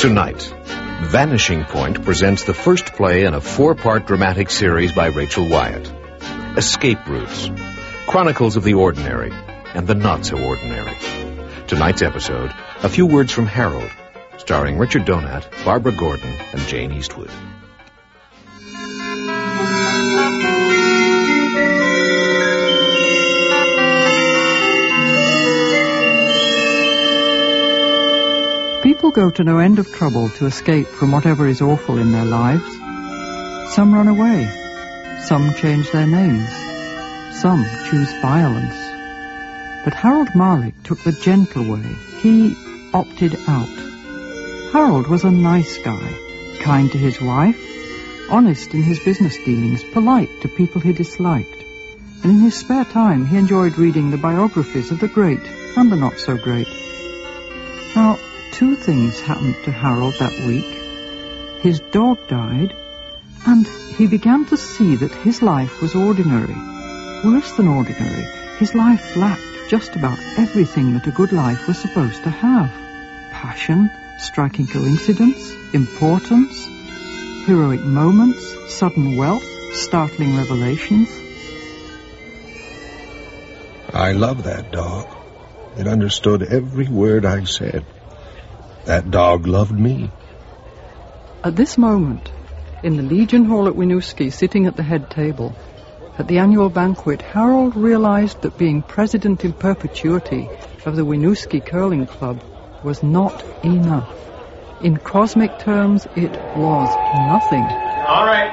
Tonight, Vanishing Point presents the first play in a 4-part dramatic series by Rachel Wyatt. Escape Routes, Chronicles of the Ordinary and the Not-So-Ordinary. Tonight's episode, A Few Words from Harold, starring Richard Donat, Barbara Gordon, and Jane Eastwood. People go to no end of trouble to escape from whatever is awful in their lives. Some run away. Some change their names. Some choose violence. But Harold Marlick took the gentle way. He opted out. Harold was a nice guy, kind to his wife, honest in his business dealings, polite to people he disliked. And in his spare time, he enjoyed reading the biographies of the great and the not-so-great. Now, 2 things happened to Harold that week. His dog died, and he began to see that his life was ordinary. Worse than ordinary, his life lacked just about everything that a good life was supposed to have. Passion, striking coincidence, importance, heroic moments, sudden wealth, startling revelations. I love that dog. It understood every word I said. That dog loved me. At this moment, in the Legion Hall at Winooski, sitting at the head table, at the annual banquet, Harold realized that being president in perpetuity of the Winooski Curling Club was not enough. In cosmic terms, it was nothing. All right,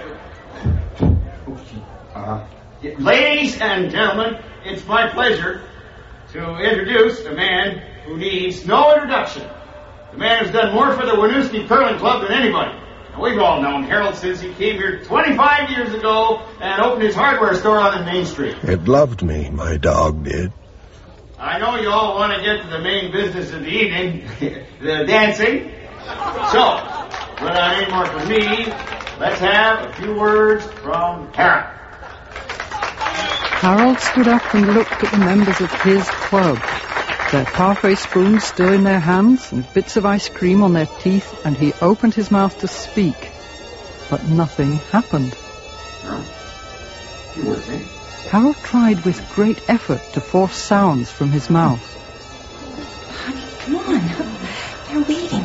everybody. Ladies and gentlemen, it's my pleasure to introduce a man who needs no introduction. The man who's done more for the Winooski Curling Club than anybody. Now, we've all known Harold since he came here 25 years ago and opened his hardware store on the Main Street. It loved me, my dog did. I know you all want to get to the main business of the evening, the dancing. So, without any more from me, let's have a few words from Harold. Harold stood up and looked at the members of his club, their parfait spoons still in their hands and bits of ice cream on their teeth, and he opened his mouth to speak. But nothing happened. Harold tried with great effort to force sounds from his mouth. Honey, come on. They're waiting.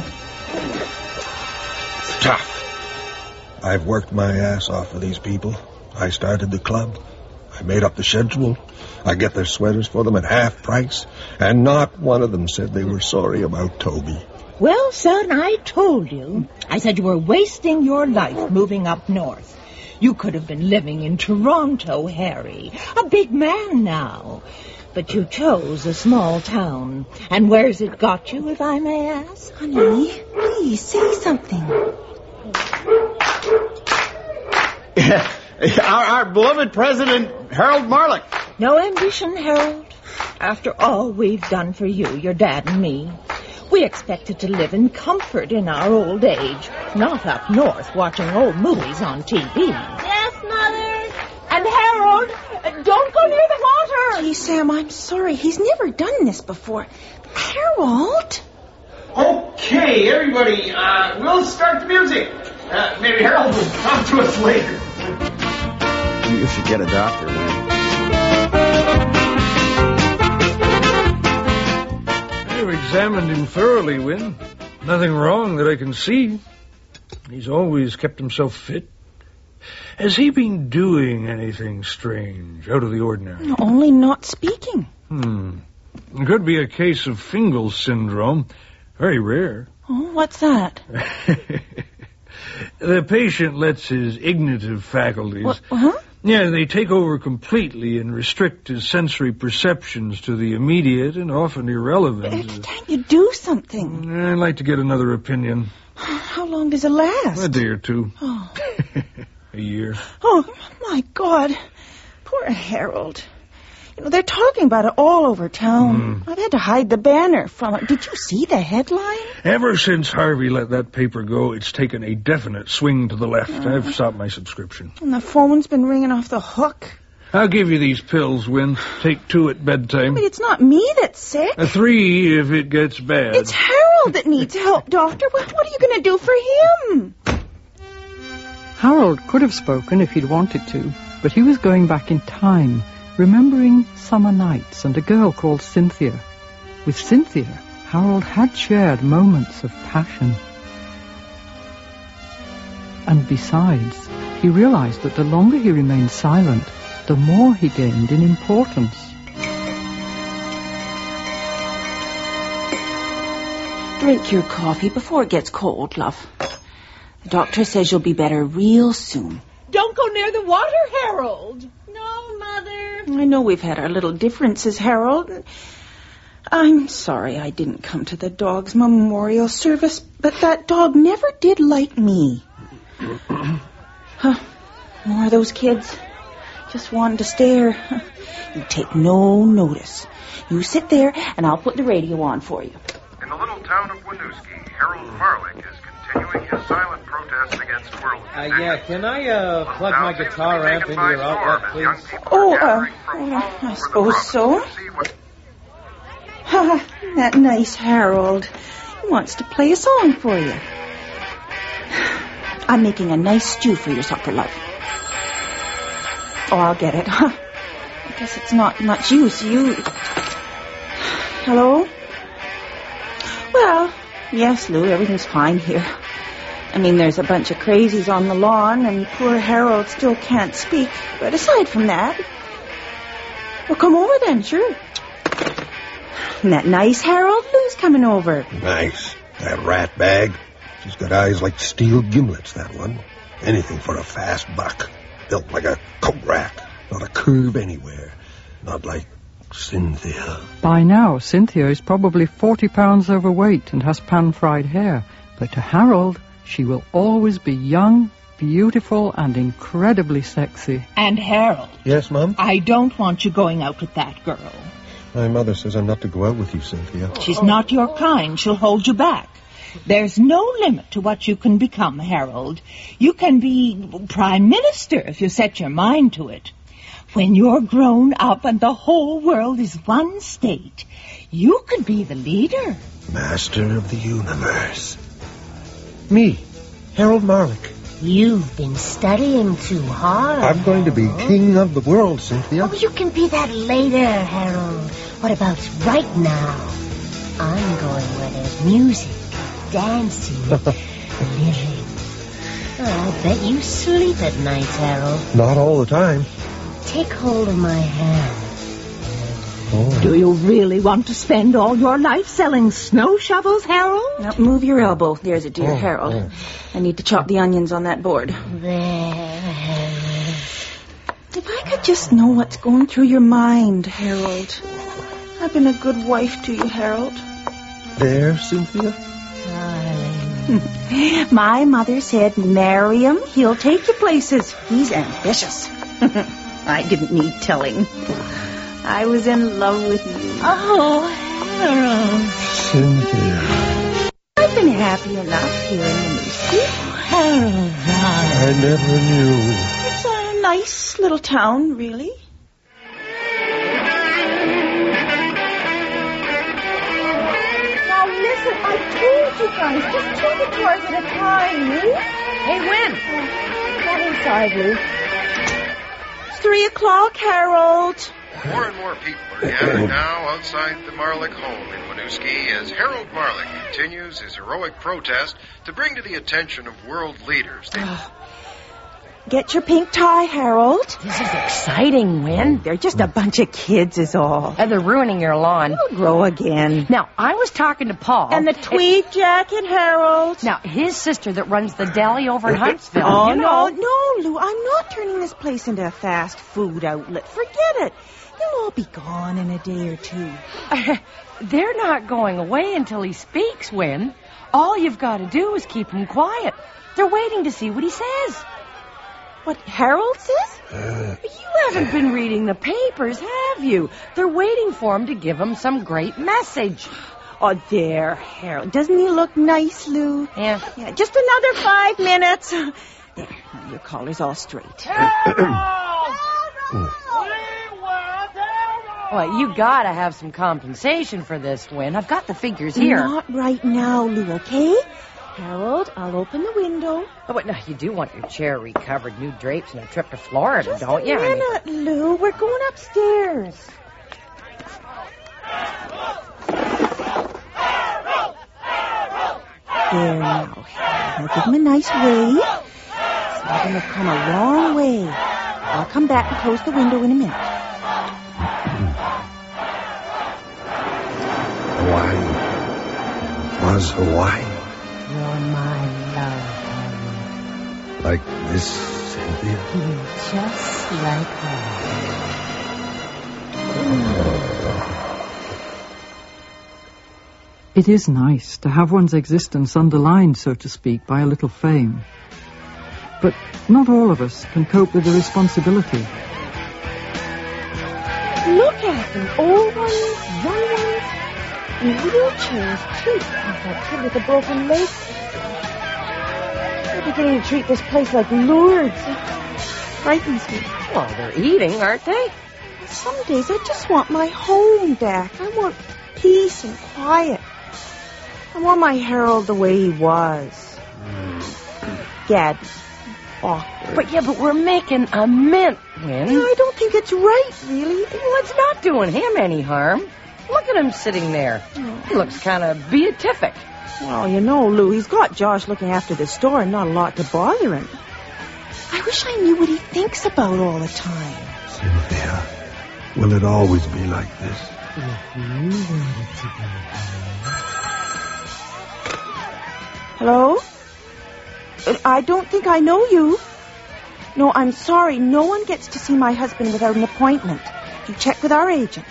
It's tough. I've worked my ass off for these people. I started the club. I made up the schedule. I get their sweaters for them at half price. And not one of them said they were sorry about Toby. Well, son, I told you. I said you were wasting your life moving up north. You could have been living in Toronto, Harry. A big man now. But you chose a small town. And where's it got you, if I may ask? Honey, please say something. Our beloved President, Harold Marlick. No ambition, Harold. After all we've done for you, your dad and me, we expected to live in comfort in our old age, not up north watching old movies on TV. Yes, Mother? And Harold, don't go near the water. Gee, Sam, I'm sorry. He's never done this before. Harold? Okay, everybody, we'll start the music. Maybe Harold will come to us later. You should get a doctor, Win. I've examined him thoroughly, Win. Nothing wrong that I can see. He's always kept himself fit. Has he been doing anything strange, out of the ordinary? Only not speaking. It could be a case of Fingal syndrome. Very rare. Oh, what's that? The patient lets his ignitive faculties... Huh? Yeah, they take over completely and restrict his sensory perceptions to the immediate and often irrelevant. Can't you do something? I'd like to get another opinion. How long does it last? A day or two. Oh. A year. Oh, my God. Poor Harold. You know, they're talking about it all over town. I've had to hide the banner from it. Did you see the headline? Ever since Harvey let that paper go, it's taken a definite swing to the left. I've stopped my subscription. And the phone's been ringing off the hook. I'll give you these pills, Win. Take 2 at bedtime. But it's not me that's sick. 3 if it gets bad. It's Harold. Harold that needs help, Doctor. What are you going to do for him? Harold could have spoken if he'd wanted to, but he was going back in time, remembering summer nights and a girl called Cynthia. With Cynthia, Harold had shared moments of passion. And besides, he realized that the longer he remained silent, the more he gained in importance. Drink your coffee before it gets cold, love. The doctor says you'll be better real soon. Don't go near the water, Harold. No, Mother. I know we've had our little differences, Harold. I'm sorry I didn't come to the dog's memorial service, but that dog never did like me. Huh. More of those kids. Just wanted to stare. You take no notice. You sit there, and I'll put the radio on for you. In the little town of Winooski, Harold Marlick is continuing his silent protest against world music. Yeah, can I plug my guitar amp into your outlet, please? I suppose so. That nice Harold. He wants to play a song for you. I'm making a nice stew for your supper, love. Oh, I'll get it. I guess it's not much use. Hello? Well, yes, Lou, everything's fine here. I mean, there's a bunch of crazies on the lawn, and poor Harold still can't speak. But aside from that... Well, come over then, sure. Isn't that nice, Harold? Lou's coming over. Nice. That rat bag. She's got eyes like steel gimlets, that one. Anything for a fast buck. Built like a coat rack. Not a curve anywhere. Not like Cynthia. By now, Cynthia is probably 40 pounds overweight and has pan-fried hair. But to Harold, she will always be young, beautiful, and incredibly sexy. And Harold. Yes, Mum? I don't want you going out with that girl. My mother says I'm not to go out with you, Cynthia. She's not your kind. She'll hold you back. There's no limit to what you can become, Harold. You can be Prime Minister if you set your mind to it. When you're grown up and the whole world is one state, you could be the leader. Master of the universe. Me, Harold Marlick. You've been studying too hard. I'm going to be king of the world, Cynthia. Oh, you can be that later, Harold. What about right now? I'm going where there's music, dancing, living. Oh, I bet you sleep at night, Harold. Not all the time. Take hold of my hand. Oh. Do you really want to spend all your life selling snow shovels, Harold? Now, move your elbow. There's a dear, Harold. Oh. I need to chop the onions on that board. There. If I could just know what's going through your mind, Harold. I've been a good wife to you, Harold. There, Cynthia? Darling. My mother said, marry him, he'll take you places. He's ambitious. I didn't need telling. I was in love with you. Oh, Harold. Cynthia. I've been happy enough here in Winooski. Harold, darling. I never knew. It's a nice little town, really. Now listen, I told you guys, just two guitars at a time, Lou. Hey, Win. Come inside, Lou. It's 3 o'clock, Harold. More and more people are gathered now outside the Marlick home in Winooski as Harold Marlick continues his heroic protest to bring to the attention of world leaders. Get your pink tie, Harold. This is exciting, Win. They're just a bunch of kids is all. And they're ruining your lawn. You'll grow again. Now, I was talking to Paul. And the tweed jacket, Harold. Now, his sister that runs the deli over in Huntsville. Oh, you know. no, Lou. I'm not turning this place into a fast food outlet. Forget it. They'll all be gone in a day or two. They're not going away until he speaks, Win. All you've got to do is keep him quiet. They're waiting to see what he says. What Harold says? You haven't been reading the papers, have you? They're waiting for him to give him some great message. Oh, there, Harold. Doesn't he look nice, Lou? Yeah. Just another 5 minutes. There, now your collar's all straight. Well, you gotta have some compensation for this, Win. I've got the figures here. Not right now, Lou, okay? Harold, I'll open the window. Oh, but now you do want your chair recovered, new drapes, and a trip to Florida, Just don't you? a minute, Lou. We're going upstairs. There now, Harold. Now give him a nice wave. Let him have come a long way. I'll come back and close the window in a minute. Hawaii was Hawaii. You're my love, Harry. Like this, Cynthia? Just like her. It is nice to have one's existence underlined, so to speak, by a little fame. But not all of us can cope with the responsibility. Look at them. Old ones, young ones, in wheelchairs, too. Like that kid with the broken leg. They're beginning to treat this place like Lourdes. It frightens me. Well, they're eating, aren't they? Some days I just want my home back. I want peace and quiet. I want my Harold the way he was. Gabby. Awkward. But we're making a mint, Win. I don't think it's right, really. Well, it's not doing him any harm. Look at him sitting there. He looks kind of beatific. Well, you know, Lou, he's got Josh looking after the store and not a lot to bother him. I wish I knew what he thinks about all the time. Cynthia, will it always be like this? If you want it to be. Hello? I don't think I know you. No, I'm sorry. No one gets to see my husband without an appointment. You check with our agent.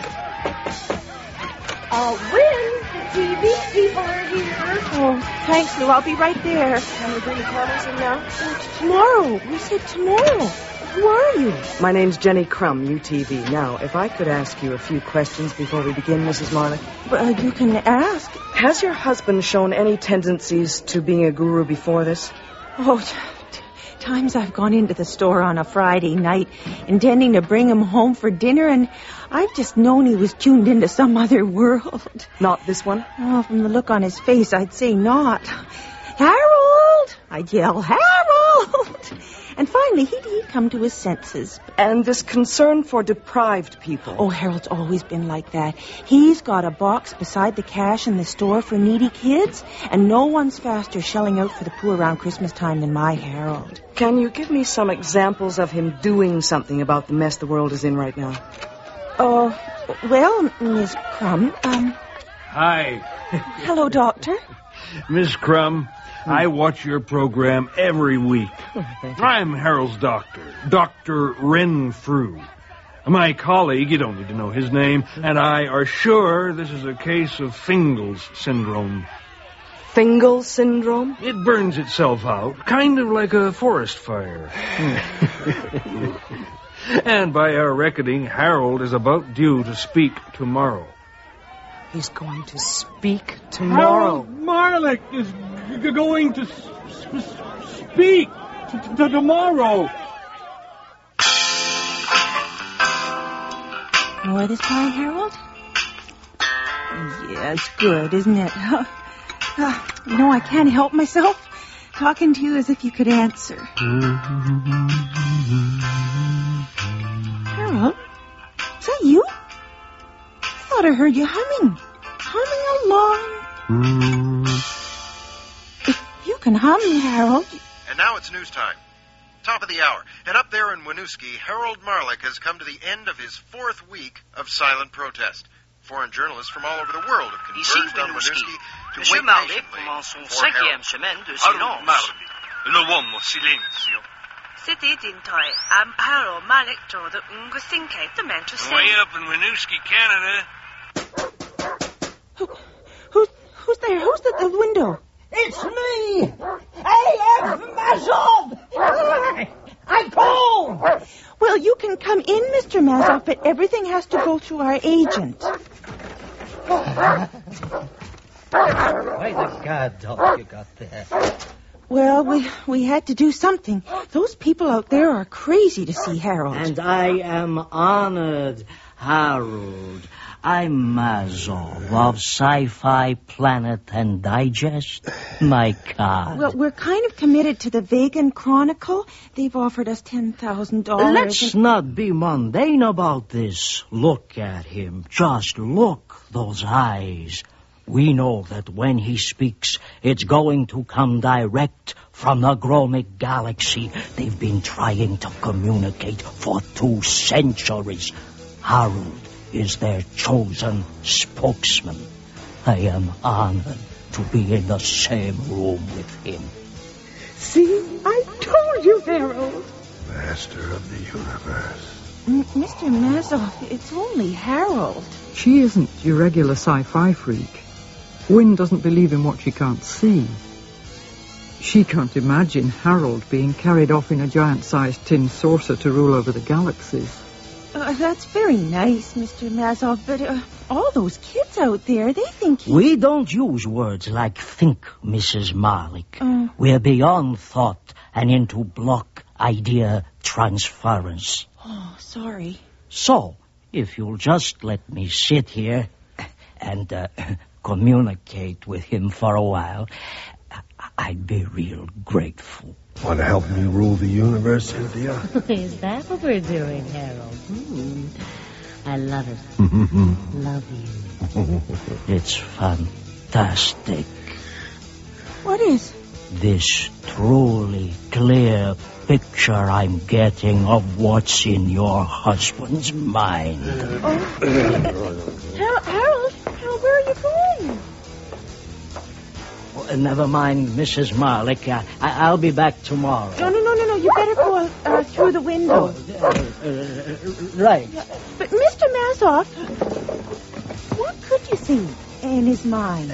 Win, the TV people are here. Oh, thanks, Lou. I'll be right there. Can we bring the cameras in now? Tomorrow. We said tomorrow. Who are you? My name's Jenny Crum, UTV. Now, if I could ask you a few questions before we begin, Mrs. Marlick. You can ask. Has your husband shown any tendencies to being a guru before this? Oh, times I've gone into the store on a Friday night intending to bring him home for dinner, and I've just known he was tuned into some other world. Not this one? Oh, from the look on his face, I'd say not. Harold! I'd yell, Harold! And finally, he'd come to his senses. And this concern for deprived people? Oh, Harold's always been like that. He's got a box beside the cash in the store for needy kids, and no one's faster shelling out for the poor around Christmas time than my Harold. Can you give me some examples of him doing something about the mess the world is in right now? Oh, well, Miss Crum, Hi. Hello, Doctor. Miss Crum, I watch your program every week. I'm Harold's doctor, Dr. Renfrew. My colleague, you don't need to know his name, and I are sure this is a case of Fingal's syndrome. Fingal syndrome? It burns itself out, kind of like a forest fire. And by our reckoning, Harold is about due to speak tomorrow. He's going to speak tomorrow. Harold Marlick is going to speak tomorrow. More this time, Harold? Yeah, it's good, isn't it? No, I can't help myself. Talking to you as if you could answer. Harold? Is that you? I thought I heard you humming along. If you can hum, Harold. And now it's news time. Top of the hour. And up there in Winooski, Harold Marlick has come to the end of his 4th week of silent protest. Foreign journalists from all over the world have converged on Winooski to wait patiently for Harold. Harold Marlick, le uomo silenzio. 識啲電台Harold Marlick 做咗5個星期都未出聲。 Way up in Winooski, Canada. Who's there? Who's at the window? It's me! A.F. Mazov! I'm cold! Well, you can come in, Mr. Mazov, but everything has to go through our agent. Why the God dog you got there? Well, we had to do something. Those people out there are crazy to see Harold. And I am honored. Harold, I'm Mazov of Sci-Fi Planet and Digest. My card. Well, we're kind of committed to the Vegan Chronicle. They've offered us $10,000. Let's not be mundane about this. Look at him. Just look. Those eyes. We know that when he speaks, it's going to come direct from the Gromic Galaxy. They've been trying to communicate for 2 centuries. Harold is their chosen spokesman. I am honored to be in the same room with him. See, I told you, Harold. Master of the universe. Mr. Mazov, it's only Harold. She isn't your regular sci-fi freak. Wynne doesn't believe in what she can't see. She can't imagine Harold being carried off in a giant-sized tin saucer to rule over the galaxies. That's very nice, Mr. Mazov, but all those kids out there, they think We don't use words like think, Mrs. Malik. We're beyond thought and into block idea transference. Oh, sorry. So, if you'll just let me sit here and communicate with him for a while, I'd be real grateful. Want to help me rule the universe, Cynthia? Is that what we're doing, Harold? I love it. Love you. It's fantastic. What is? This truly clear picture I'm getting of what's in your husband's mind. Harold, where are you going? Never mind, Mrs. Malik. I'll be back tomorrow. No. You better go through the window. Right. Yeah, but Mr. Mazov, what could you see in his mind?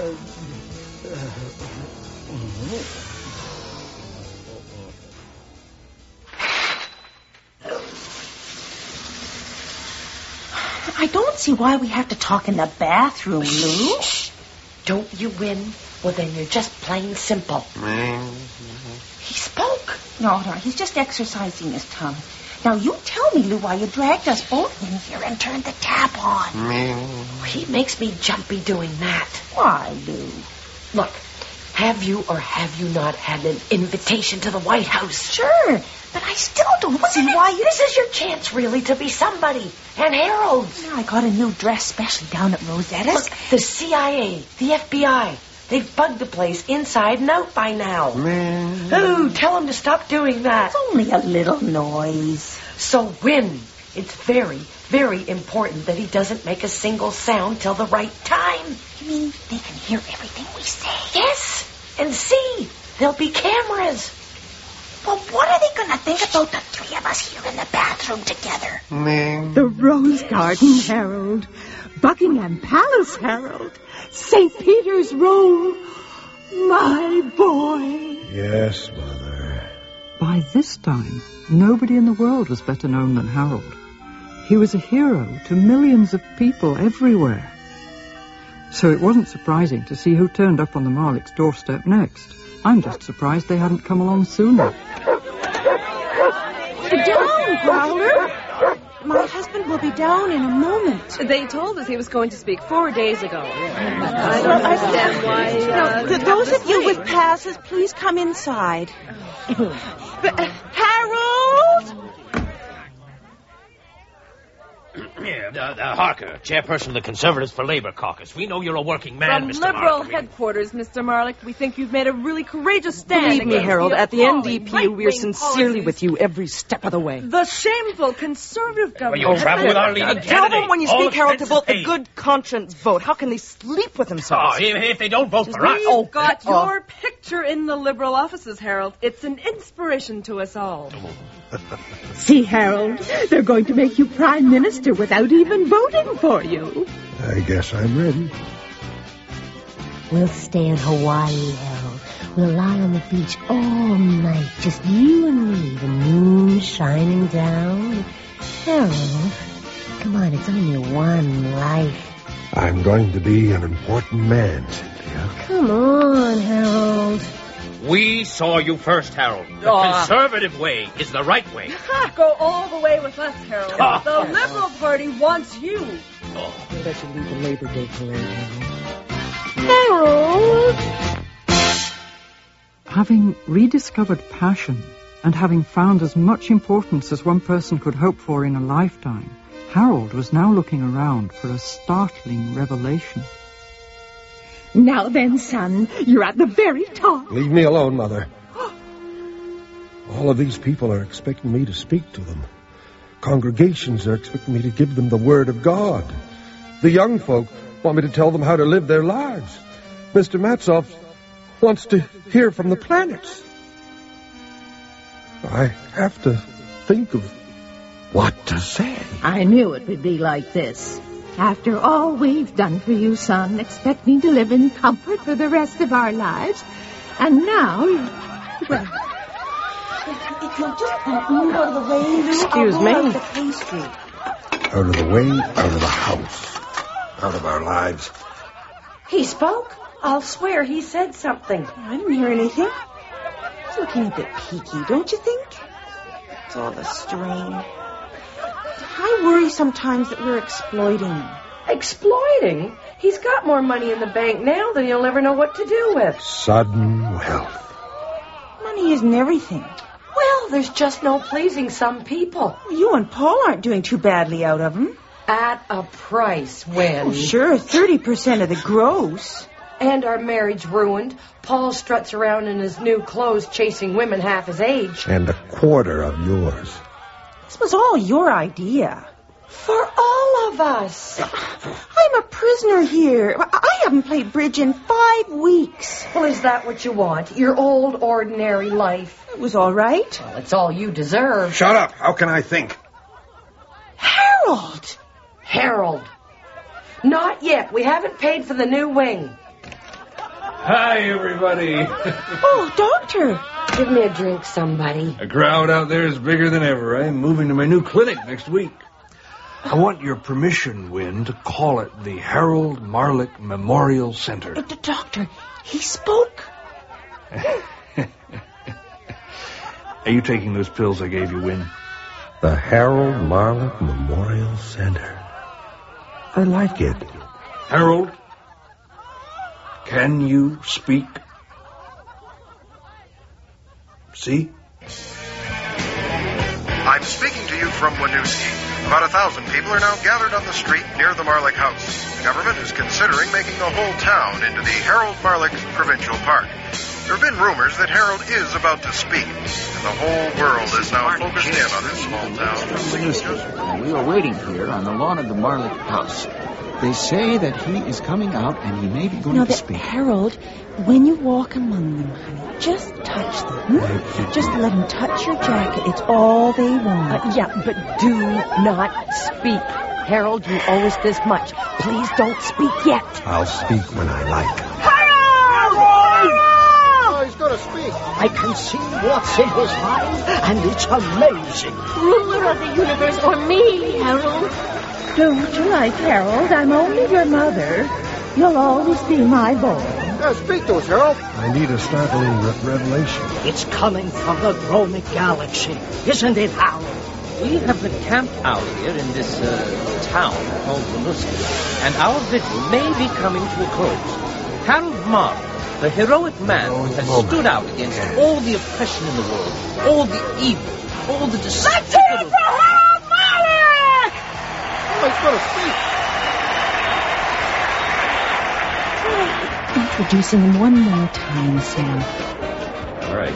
I don't see why we have to talk in the bathroom, Lou. Don't you win? Well, then you're just plain simple. He spoke. No, he's just exercising his tongue. Now, you tell me, Lou, why you dragged us both in here and turned the tap on. He makes me jumpy doing that. Why, Lou? Look, have you or have you not had an invitation to the White House? Sure, but I still don't see why you... This is your chance, really, to be somebody. And Harold's. I got a new dress specially down at Rosetta's. Look, the CIA, the FBI... They've bugged the place inside and out by now. Oh, tell them to stop doing that. It's only a little noise. So, Wynne, it's very, very important that he doesn't make a single sound till the right time. You mean they can hear everything we say? Yes, and see, there'll be cameras. Well, what are they going to think about the 3 of us here in the bathroom together? The Rose Garden, Harold. Buckingham Palace, Harold. St. Peter's, Rome. My boy. Yes, Mother. By this time, nobody in the world was better known than Harold. He was a hero to millions of people everywhere. So it wasn't surprising to see who turned up on the Marlick's doorstep next. I'm just surprised they hadn't come along sooner. Sit down, Growler. My husband will be down in a moment. They told us he was going to speak 4 days ago. Those of you with passes, please come inside. Harold! Harker, chairperson of the Conservatives for Labour Caucus. We know you're a working man, From Mr. Liberal Marlick. headquarters, Mr. Marlick, we think you've made a really courageous stand. Believe me, against Harold, the at the appalling NDP, we're right-wing sincerely policies. with you every step of the way. The shameful Conservative government. you'll travel with our leading Tell them when you All speak, Harold, to expenses vote the paid. good conscience vote. How can they sleep with themselves? If they don't vote for us. We've got your picture in the Liberal offices, Harold. It's an inspiration to us all. See, Harold, they're going to make you Prime Minister without even voting for you. I guess I'm ready. We'll stay in Hawaii, Harold. We'll lie on the beach all night, just you and me, the moon shining down. Harold, come on, it's only one life. I'm going to be an important man, Cynthia. Come on, Harold. We saw you first, Harold. The conservative way is the right way. Go all the way with us, Harold. The Liberal Party wants you. Maybe I should leave the Labor Day parade, Harold! Having rediscovered passion and having found as much importance as one person could hope for in a lifetime, Harold was now looking around for a startling revelation. Now then, son, you're at the very top. Leave me alone, Mother. All of these people are expecting me to speak to them. Congregations are expecting me to give them the Word of God. The young folk want me to tell them how to live their lives. Mr. Matzoff wants to hear from the planets. I have to think of what to say. I knew it would be like this. After all we've done for you, son, expecting to live in comfort for the rest of our lives. And now, well... If you'll just move out of the way... Excuse me? Out of the pastry. Out of the way, out of the house. Out of our lives. He spoke? I'll swear he said something. I didn't hear anything. He's looking a bit peaky, don't you think? It's all the strain. I worry sometimes that we're exploiting him. Exploiting? He's got more money in the bank now than he'll ever know what to do with. Sudden wealth. Money isn't everything. Well, there's just no pleasing some people. You and Paul aren't doing too badly out of him. At a price, Win. Oh, sure, 30% of the gross. And our marriage ruined. Paul struts around in his new clothes chasing women half his age. And a quarter of yours. This was all your idea. For all of us. I'm a prisoner here. I haven't played bridge in 5 weeks. Well, is that what you want? Your old, ordinary life? It was all right. Well, it's all you deserve. Shut up. How can I think? Harold! Harold. Not yet. We haven't paid for the new wing. Hi, everybody. Oh, Doctor. Give me a drink, somebody. The crowd out there is bigger than ever. I'm moving to my new clinic next week. I want your permission, Win, to call it the Harold Marlick Memorial Center. Doctor, he spoke. Are you taking those pills I gave you, Win? The Harold Marlick Memorial Center. I like it. Harold, can you speak? See? I'm speaking to you from Winooski. About 1,000 people are now gathered on the street near the Marlick House. The government is considering making the whole town into the Harold Marlick Provincial Park. There have been rumors that Harold is about to speak, and the whole world is now focused in on this small town. We are waiting here on the lawn of the Marlick House. They say that he is coming out and he may be going to speak. Harold, when you walk among them, honey, just touch them. Just let them touch your jacket. It's all they want. Yeah, but do not speak. Harold, you owe us this much. Please don't speak yet. I'll speak when I like. He's going to speak. I can see what's in his mind, and it's amazing. Ruler of the universe or me, Harold? Don't you like Harold? I'm only your mother. You'll always be my boy. Speak to us, Harold. I need a startling revelation. It's coming from the Gromic Galaxy, isn't it, Harold? We have been camped out here in this town called Winooski, and our vigil may be coming to a close. Harold Marlick, the heroic man who has stood out against all the oppression in the world, all the evil, all the despicable... Let's hear it for Harold Marlick! He's going to speak. Introducing him one more time, Sam. All right.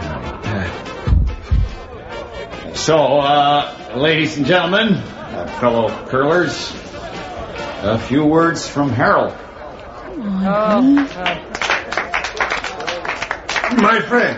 So, ladies and gentlemen, fellow curlers, a few words from Harold. Come on, honey. My friend,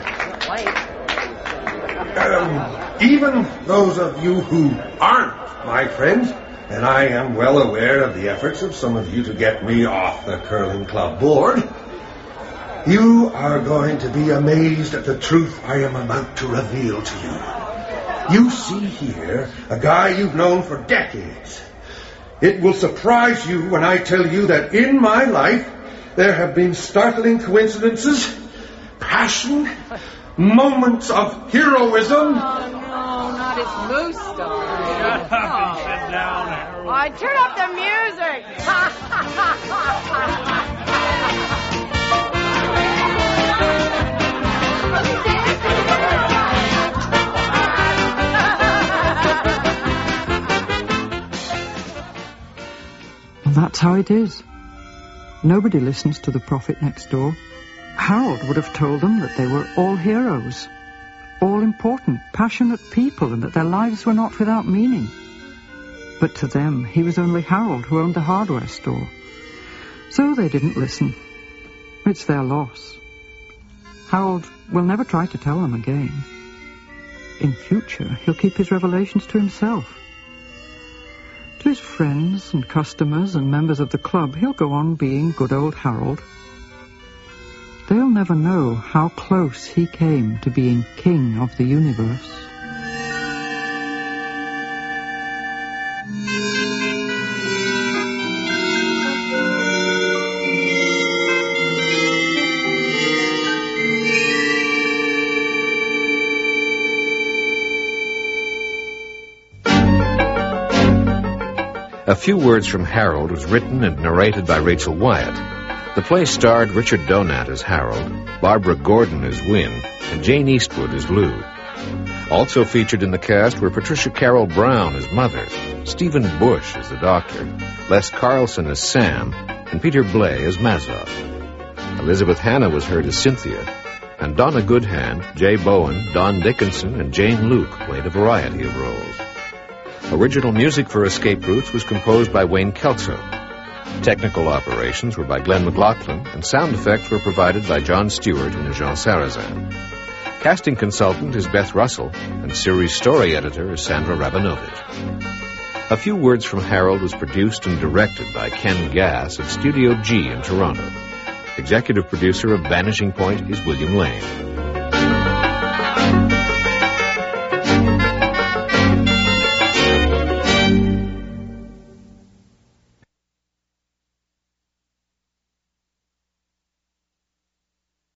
even those of you who aren't my friends, and I am well aware of the efforts of some of you to get me off the curling club board, you are going to be amazed at the truth I am about to reveal to you. You see here a guy you've known for decades. It will surprise you when I tell you that in my life there have been startling coincidences passion, moments of heroism. Oh, no, not his moose story. Shut up and sit down, Harold. Why, turn up the music. And that's how it is. Nobody listens to the prophet next door. Harold would have told them that they were all heroes, all important, passionate people, and that their lives were not without meaning. But to them, he was only Harold who owned the hardware store. So they didn't listen. It's their loss. Harold will never try to tell them again. In future, he'll keep his revelations to himself. To his friends and customers and members of the club, he'll go on being good old Harold. They'll never know how close he came to being king of the universe. A Few Words from Harold was written and narrated by Rachel Wyatt. The play starred Richard Donat as Harold, Barbara Gordon as Win, and Jane Eastwood as Lou. Also featured in the cast were Patricia Carroll Brown as Mother, Stephen Bush as the Doctor, Les Carlson as Sam, and Peter Blay as Mazov. Elizabeth Hannah was heard as Cynthia, and Donna Goodhand, Jay Bowen, Don Dickinson, and Jane Luke played a variety of roles. Original music for Escape Routes was composed by Wayne Kelso. Technical operations were by Glenn McLaughlin, and sound effects were provided by John Stewart and Jean Sarazan. Casting consultant is Beth Russell, and series story editor is Sandra Rabinovich. A Few Words from Harold was produced and directed by Ken Gass at Studio G in Toronto. Executive producer of Vanishing Point is William Lane.